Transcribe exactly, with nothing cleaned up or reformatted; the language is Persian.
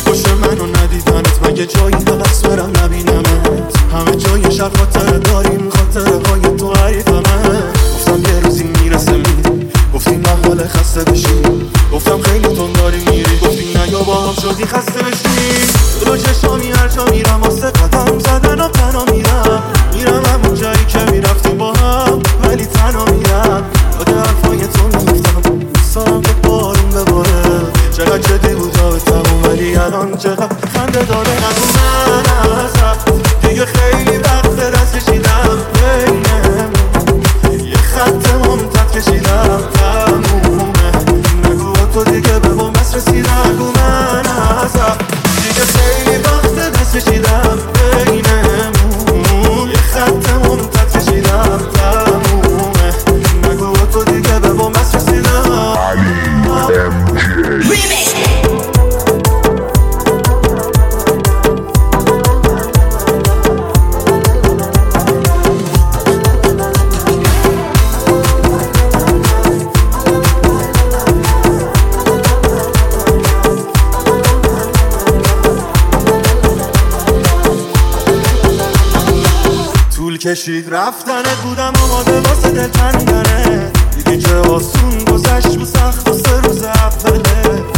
خوش منو ندیدنت، مگه جایی هست برم نبینمت؟ همه جای شهر خاطره داریم، خاطره های تو حریفمه. گفتم یه روزی میرسه میری، گفتی نه حال خسته بشی. گفتم خیلی تون داری میری، گفتی نه یا با هم شدی خسته بشی. رو چشامی هر جا میرم واسه قدم زدن و تنها میرم. میرم همون جایی که میرفتیم با هم، ولی تنها میرم. یاد حرفای تو میفتم، دوستارم که بارون بباره. چقدر جدی بود رابطمون، ولی الان چقدر خنده داره. نگو من ازت دیگه خیلی وقت دست کشیدم بینمون، یه خط ممتد کشیدم تمومه. نگو تو دیگه به بوم بس رسیدم. نگو من ازت دیگه خیلی وقت دست کشیدم بینمون، یه خط ممتد کشیدم تمومه. نگو تو دیگه به بوم بس رسیدم. طول کشید رفتنت، بودم آماده واسه دل تنگنه. دیدی که آسون گذشت رو سخت و سه روز اوله.